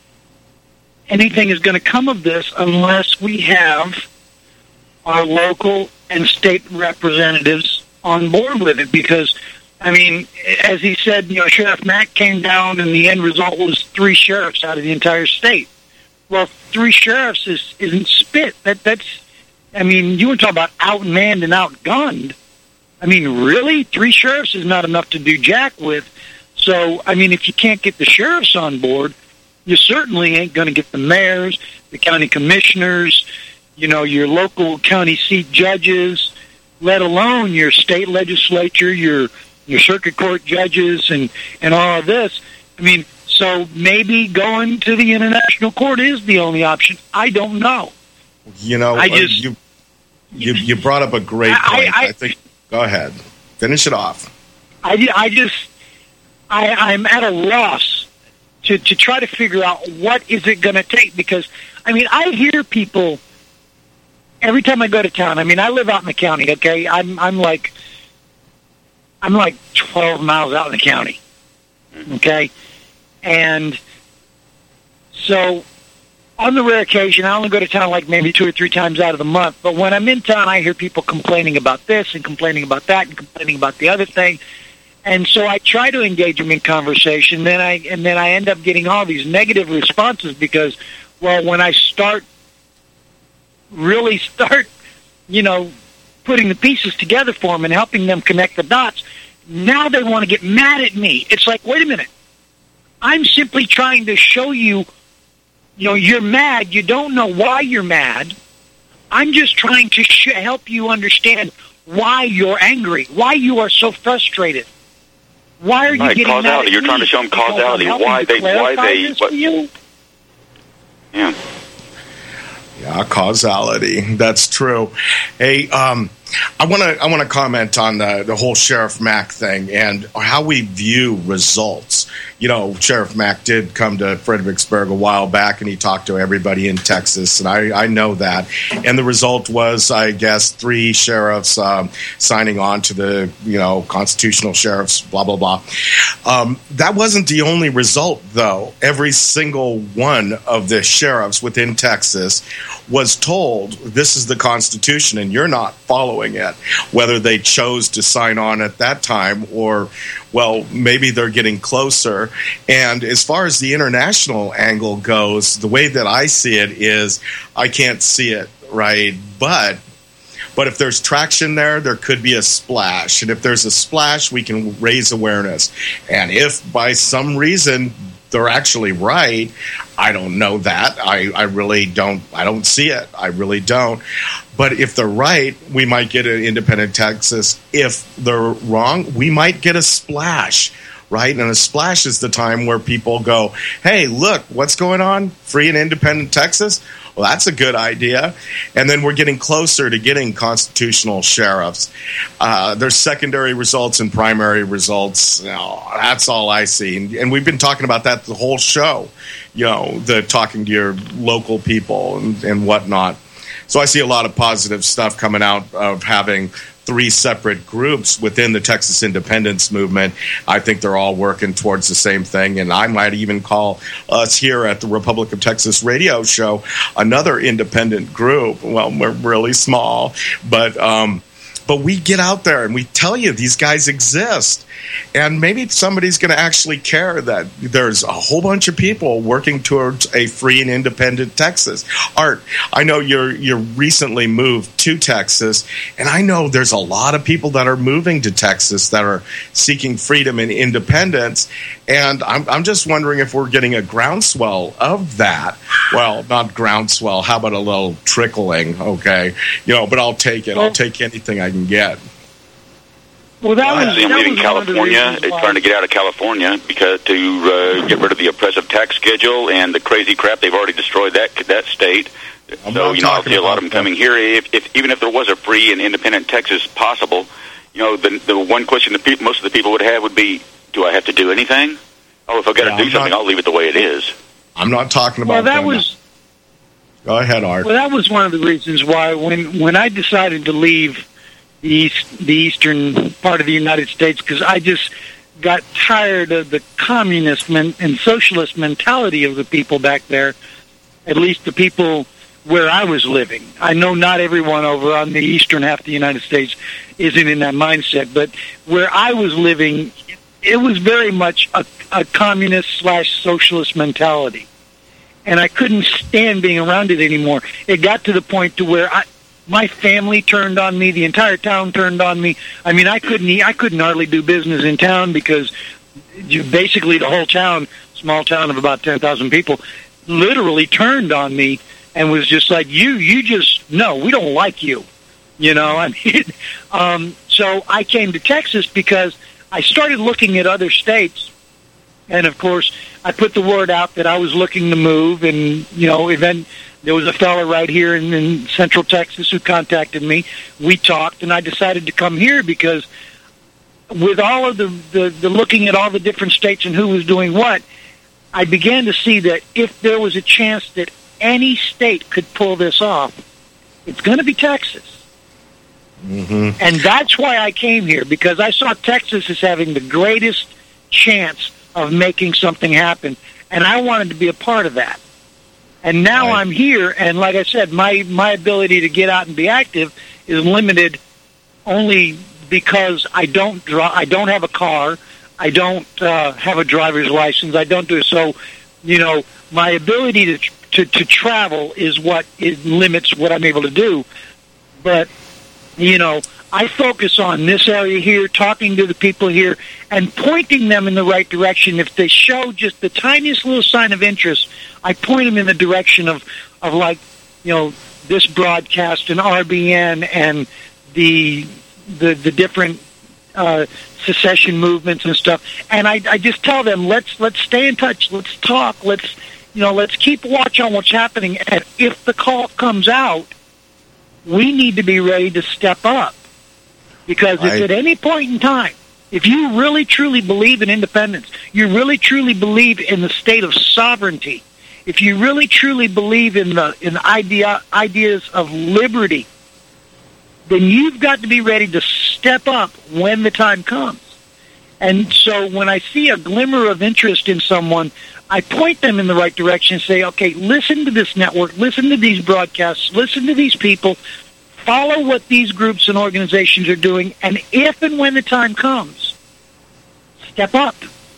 anything is going to come of this unless we have our local and state representatives on board with it. Because, I mean, as he said, you know, Sheriff Mack came down and the end result was three sheriffs out of the entire state. Well, three sheriffs is, isn't spit. That That's, I mean, you were talking about outmanned and outgunned. I mean, really? Three sheriffs is not enough to do jack with. So, I mean, if you can't get the sheriffs on board, you certainly ain't going to get the mayors, the county commissioners, you know, your local county seat judges, let alone your state legislature, your your circuit court judges, and, and all of this. I mean, so maybe going to the international court is the only option. I don't know. You know, I just, uh, you, you you brought up a great point. I, I, I think. Go ahead, finish it off. I, I just, I, I'm at a loss to, to try to figure out what is it going to take. Because, I mean, I hear people every time I go to town. I mean, I live out in the county, okay? I'm I'm like, I'm like twelve miles out in the county, okay? And so on the rare occasion, I only go to town like maybe two or three times out of the month. But when I'm in town, I hear people complaining about this and complaining about that and complaining about the other thing. And so I try to engage them in conversation, then I and then I end up getting all these negative responses because, well, when I start, really start, you know, putting the pieces together for them and helping them connect the dots, now they want to get mad at me. It's like, wait a minute. I'm simply trying to show you, you know, you're mad. You don't know why you're mad. I'm just trying to sh- help you understand why you're angry, why you are so frustrated. Why are you right, getting causality. mad at You're me? trying to show them causality. Why they? Why they? What, you? Yeah. Yeah, causality. That's true. Hey, um, I want to I want to comment on the the whole Sheriff Mack thing and how we view results. You know, Sheriff Mack did come to Fredericksburg a while back, and he talked to everybody in Texas, and I, I know that. And the result was, I guess, three sheriffs um, signing on to the, you know, constitutional sheriffs, blah, blah, blah. Um, that wasn't the only result, though. Every single one of the sheriffs within Texas was told, this is the Constitution, and you're not following it, whether they chose to sign on at that time or, well, maybe they're getting closer. And as far as the international angle goes, the way that I see it is I can't see it, right? But but if there's traction there, there could be a splash. And if there's a splash, we can raise awareness. And if by some reason they're actually right, I don't know that. I, I really don't. I don't see it. I really don't. But if they're right, we might get an independent Texas. If they're wrong, we might get a splash, right? And a splash is the time where people go, hey, look, what's going on? Free and independent Texas? Well, that's a good idea. And then we're getting closer to getting constitutional sheriffs. Uh, there's secondary results and primary results. You know, that's all I see. And, and we've been talking about that the whole show, you know, the talking to your local people and, and whatnot. So I see a lot of positive stuff coming out of having three separate groups within the Texas independence movement. I think they're all working towards the same thing, and I might even call us here at the Republic of Texas radio show another independent group. Well, we're really small, but um, but we get out there and we tell you these guys exist. And maybe somebody's going to actually care that there's a whole bunch of people working towards a free and independent Texas. Art, I know you're you're recently moved to Texas, and I know there's a lot of people that are moving to Texas that are seeking freedom and independence. And I'm I'm just wondering if we're getting a groundswell of that. Well, not groundswell. How about a little trickling? Okay, you know, but I'll take it. I'll take anything I can get. Well, that I was, see them that leaving was California, trying to get out of California because to uh, get rid of the oppressive tax schedule and the crazy crap. They've already destroyed that that state. I'm so you know, I'll see a lot of them that. coming here. If, if even if there was a free and independent Texas possible, you know, the the one question that pe- most of the people would have would be, do I have to do anything? Oh, if I've got to yeah, do I'm something, not, I'll leave it the way it is. I'm not talking about well, that. Them. Was go ahead, Art. Well, that was one of the reasons why when when I decided to leave the east, the eastern part of the United States, because I just got tired of the communist men- and socialist mentality of the people back there, at least the people where I was living. I know not everyone over on the eastern half of the United States isn't in that mindset, but where I was living, it was very much a, a communist slash socialist mentality. And I couldn't stand being around it anymore. It got to the point to where I... my family turned on me. The entire town turned on me. I mean, I couldn't. I couldn't hardly do business in town because you, basically the whole town, small town of about ten thousand people, literally turned on me and was just like, "You, you just no, we don't like you." You know, I mean, um, so I came to Texas because I started looking at other states, and of course, I put the word out that I was looking to move, and you know, event. There was a fella right here in, in Central Texas who contacted me. We talked, and I decided to come here because with all of the, the, the looking at all the different states and who was doing what, I began to see that if there was a chance that any state could pull this off, it's going to be Texas. Mm-hmm. And that's why I came here, because I saw Texas as having the greatest chance of making something happen, and I wanted to be a part of that. And now right. I'm here, and like I said, my, my ability to get out and be active is limited only because I don't dri- I don't have a car, I don't uh, have a driver's license, I don't do so. You know, my ability to to, to travel is what it limits what I'm able to do. But you know, I focus on this area here, talking to the people here, and pointing them in the right direction. If they show just the tiniest little sign of interest, I point them in the direction of, of like, you know, this broadcast and R B N and the the, the different uh, secession movements and stuff. And I, I just tell them, let's let's stay in touch, let's talk, let's you know, let's keep watch on what's happening. And if the call comes out, we need to be ready to step up. Because if at any point in time, if you really truly believe in independence, you really truly believe in the state of sovereignty, if you really truly believe in the in the idea ideas of liberty, then you've got to be ready to step up when the time comes. And so when I see a glimmer of interest in someone, I point them in the right direction and say, okay, listen to this network, listen to these broadcasts, listen to these people, follow what these groups and organizations are doing, and if and when the time comes, step up.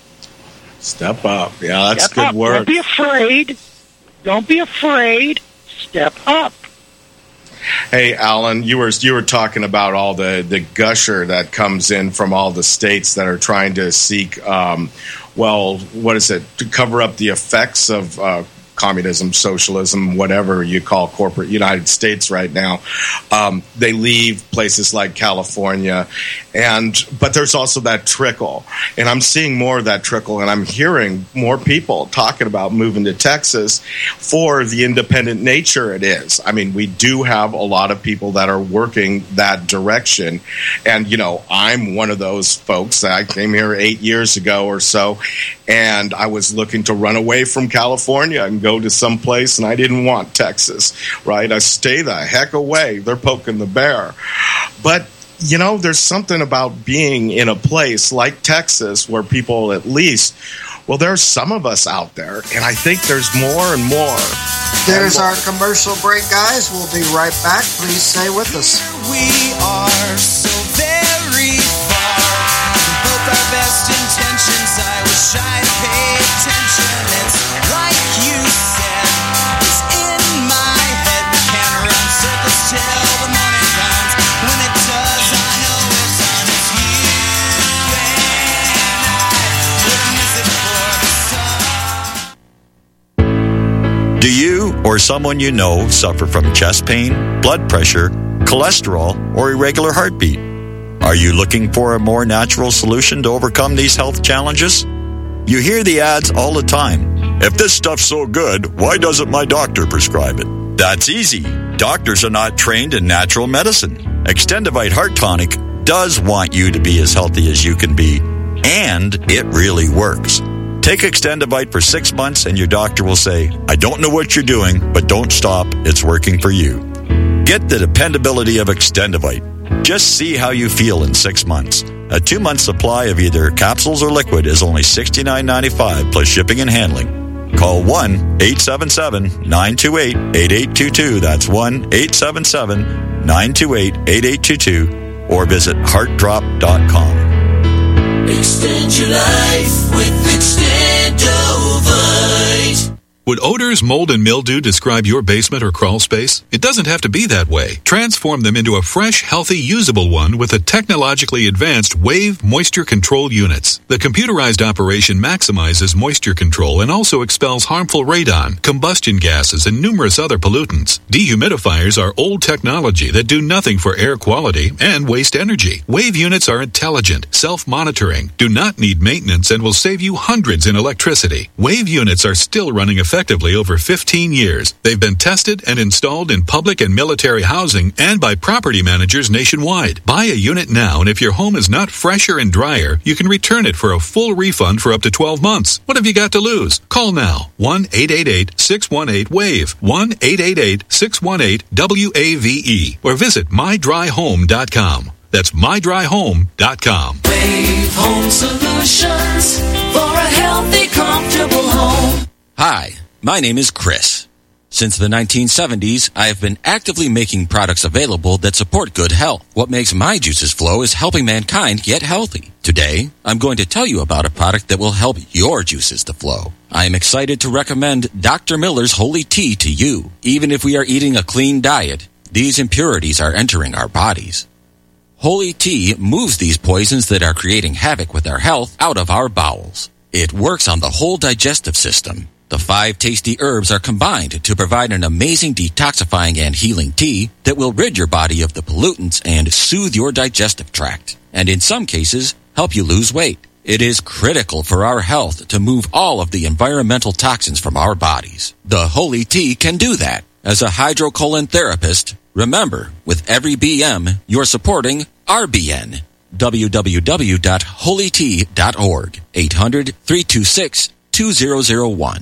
Step up. Yeah, that's step good up. work. Don't be afraid. Don't be afraid. Step up. Hey, Alan, you were you were talking about all the, the gusher that comes in from all the states that are trying to seek, um, well, what is it, to cover up the effects of uh, communism, socialism, whatever you call corporate United States right now. Um, they leave places like California, and but there's also that trickle, and I'm seeing more of that trickle, and I'm hearing more people talking about moving to Texas for the independent nature it is. I mean, we do have a lot of people that are working that direction, and you know, I'm one of those folks. I came here eight years ago or so, and I was looking to run away from California and go to some place, and I didn't want Texas, right? I stay the heck away. They're poking the bear. But, you know, there's something about being in a place like Texas where people at least, well, there's some of us out there, and I think there's more and more. There's our commercial break, guys. We'll be right back. Please stay with us. We are so very far from both our best intentions. I wish I'd pay attention. It's like you said, it's in my head. We can run circles till the morning comes. When it does, I know it's on. It's you and I. Wouldn't miss it for the sun. Do you or someone you know suffer from chest pain, blood pressure, cholesterol, or irregular heartbeat? Are you looking for a more natural solution to overcome these health challenges? You hear the ads all the time. If this stuff's so good, why doesn't my doctor prescribe it? That's easy. Doctors are not trained in natural medicine. Extendivite Heart Tonic does want you to be as healthy as you can be, and it really works. Take Extendivite for six months and your doctor will say, I don't know what you're doing, but don't stop. It's working for you. Get the dependability of Extendivite. Just see how you feel in six months. A two-month supply of either capsules or liquid is only sixty-nine ninety-five plus shipping and handling. Call one eight seven seven nine two eight eight eight two two. That's one eight seven seven nine two eight eight eight two two or visit heart drop dot com. Extend your life with Extendovite. Would odors, mold, and mildew describe your basement or crawl space? It doesn't have to be that way. Transform them into a fresh, healthy, usable one with the technologically advanced Wave Moisture Control Units. The computerized operation maximizes moisture control and also expels harmful radon, combustion gases, and numerous other pollutants. Dehumidifiers are old technology that do nothing for air quality and waste energy. Wave units are intelligent, self-monitoring, do not need maintenance, and will save you hundreds in electricity. Wave units are still running effectively effectively over fifteen years. They've been tested and installed in public and military housing and by property managers nationwide. Buy a unit now, and if your home is not fresher and drier, you can return it for a full refund for up to twelve months. What have you got to lose? Call now. one eight eight eight six one eight WAVE. one eight eight eight six one eight W A V E. Or visit my dry home dot com. That's my dry home dot com. Wave Home Solutions for a healthy, comfortable home. Hi, my name is Chris. Since the nineteen seventies, I have been actively making products available that support good health. What makes my juices flow is helping mankind get healthy. Today, I'm going to tell you about a product that will help your juices to flow. I am excited to recommend Doctor Miller's Holy Tea to you. Even if we are eating a clean diet, these impurities are entering our bodies. Holy Tea moves these poisons that are creating havoc with our health out of our bowels. It works on the whole digestive system. The five tasty herbs are combined to provide an amazing detoxifying and healing tea that will rid your body of the pollutants and soothe your digestive tract, and in some cases, help you lose weight. It is critical for our health to move all of the environmental toxins from our bodies. The Holy Tea can do that. As a hydrocolon therapist, remember, with every B M, you're supporting R B N. w w w dot holy tea dot org. eight hundred three two six two zero zero one.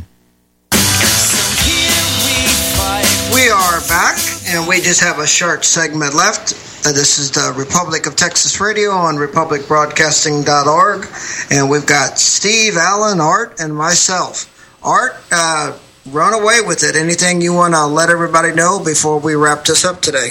We are back, and we just have a short segment left. Uh, this is the Republic of Texas Radio on republic broadcasting dot org, and we've got Steve, Alan, Art, and myself. Art, uh, run away with it. Anything you want to let everybody know before we wrap this up today?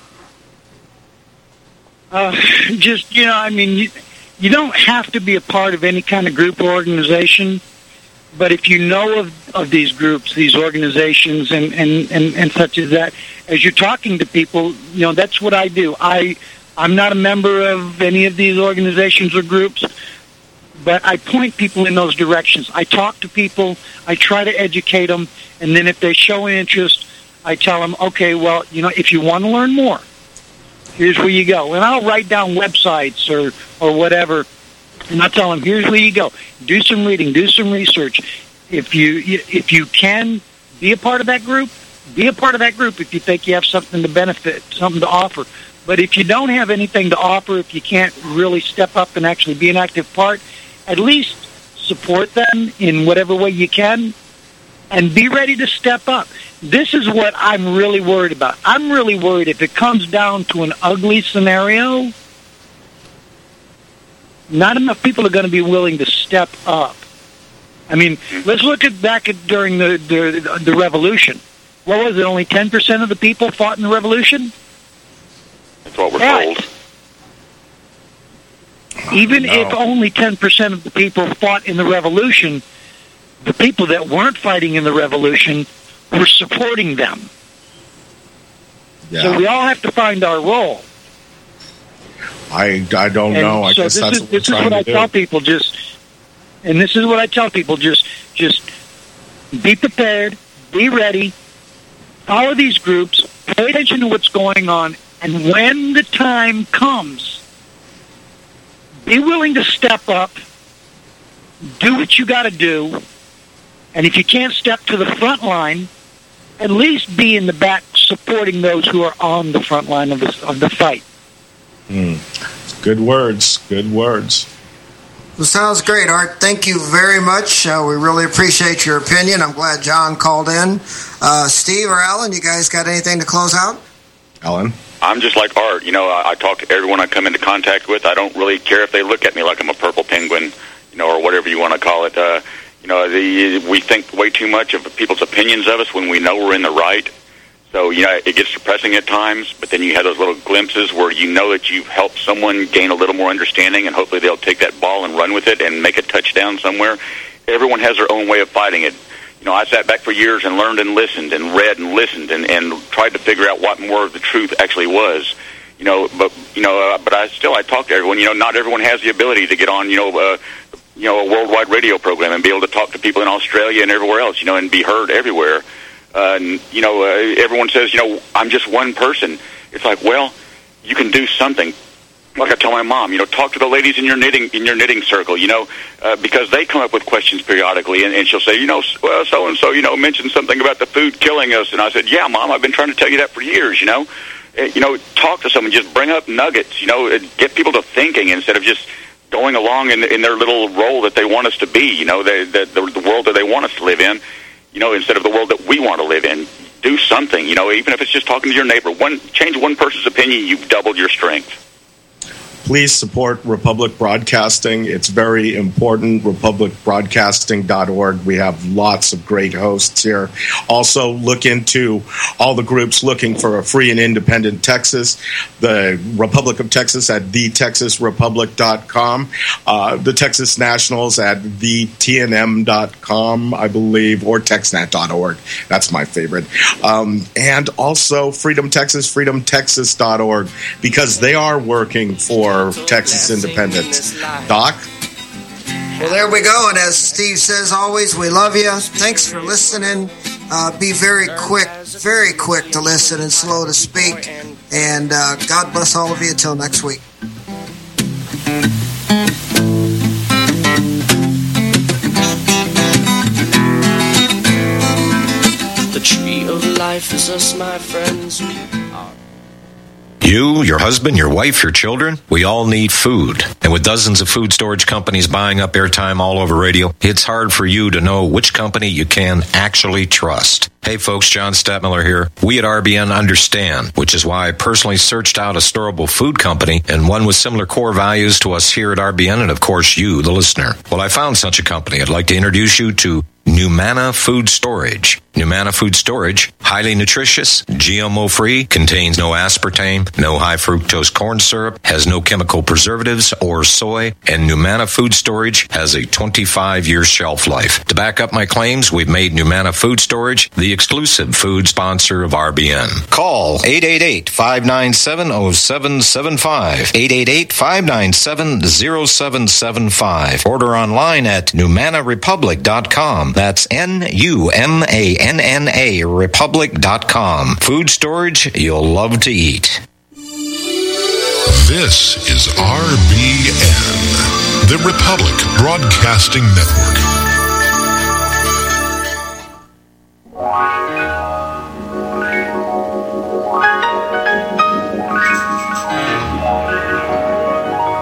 Uh, just, you know, I mean, you, you don't have to be a part of any kind of group or organization, But if you know of, of these groups, these organizations, and, and, and, and such as that, as you're talking to people, you know, that's what I do. I, I'm not a member of any of these organizations or groups, but I point people in those directions. I talk to people, I try to educate them, and then if they show interest, I tell them, okay, well, you know, if you want to learn more, here's where you go. And I'll write down websites or, or whatever, and I'll tell them, here's where you go. Do some reading, do some research. If you if you can be a part of that group, be a part of that group if you think you have something to benefit, something to offer. But if you don't have anything to offer, if you can't really step up and actually be an active part, at least support them in whatever way you can and be ready to step up. This is what I'm really worried about. I'm really worried if it comes down to an ugly scenario, not enough people are going to be willing to step up. I mean, let's look at back at during the, the, the revolution. What was it, only ten percent of the people fought in the revolution? That's what we're right. told. Even no. if only ten percent of the people fought in the revolution, the people that weren't fighting in the revolution were supporting them. Yeah. So we all have to find our role. I, I don't and know. I so guess this that's is, what we're this is trying what to I do. tell people. Just, and this is what I tell people. Just, just be prepared, be ready, follow these groups, pay attention to what's going on, and when the time comes, be willing to step up, do what you got to do, and if you can't step to the front line, at least be in the back supporting those who are on the front line of the, of the fight. Mm. Good words. Good words. Well, sounds great, Art. Thank you very much. Uh, we really appreciate your opinion. I'm glad John called in. Uh, Steve or Alan, you guys got anything to close out? Alan? I'm just like Art. You know, I, I talk to everyone I come into contact with. I don't really care if they look at me like I'm a purple penguin, you know, or whatever you want to call it. Uh, you know, the, we think way too much of people's opinions of us when we know we're in the right. So, you know, it gets depressing at times, but then you have those little glimpses where you know that you've helped someone gain a little more understanding, and hopefully they'll take that ball and run with it and make a touchdown somewhere. Everyone has their own way of fighting it. You know, I sat back for years and learned and listened and read and listened and, and tried to figure out what more of the truth actually was. You know, but, you know, uh, but I still, I talk to everyone. You know, not everyone has the ability to get on, you know, uh, you know, a worldwide radio program and be able to talk to people in Australia and everywhere else, you know, and be heard everywhere. Uh, and, you know, uh, everyone says, you know, I'm just one person. It's like, well, you can do something. Like I tell my mom, you know, talk to the ladies in your knitting in your knitting circle, you know, uh, because they come up with questions periodically, and, and she'll say, you know, well, so and so, you know, mentioned something about the food killing us, and I said, yeah, Mom, I've been trying to tell you that for years, you know, uh, you know, talk to someone, just bring up nuggets, you know, uh, get people to thinking instead of just going along in, in their little role that they want us to be, you know, they, the, the, the world that they want us to live in. You know, instead of the world that we want to live in. Do something, you know, even if it's just talking to your neighbor. One change one person's opinion, you've doubled your strength. Please support Republic Broadcasting. It's very important, republic broadcasting dot org. We have lots of great hosts here. Also, look into all the groups looking for a free and independent Texas. The Republic of Texas at the texas republic dot com. Uh, the Texas Nationals at the t n m dot com, I believe, or texnet dot org. That's my favorite. Um, and also Freedom Texas, freedom texas dot org, because they are working for Texas independence. Doc? Well, there we go. And as Steve says always, we love you. Thanks for listening. Uh, be very quick, very quick to listen and slow to speak. And uh, God bless all of you until next week. The tree of life is us, my friends. You, your husband, your wife, your children, we all need food. And with dozens of food storage companies buying up airtime all over radio, it's hard for you to know which company you can actually trust. Hey folks, John Stadtmiller here. We at R B N understand, which is why I personally searched out a storable food company and one with similar core values to us here at R B N and of course you, the listener. Well, I found such a company. I'd like to introduce you to Numana Food Storage. Numana Food Storage, highly nutritious, G M O-free, contains no aspartame, no high fructose corn syrup, has no chemical preservatives or soy, and Numana Food Storage has a twenty-five year shelf life. To back up my claims, we've made Numana Food Storage the exclusive food sponsor of R B N. Call eight eight eight, five nine seven, zero seven seven five, eight eight eight, five nine seven, zero seven seven five. Order online at numana republic dot com. That's N U M A N N A republic dot com. Food storage you'll love to eat. This is R B N, the Republic Broadcasting Network.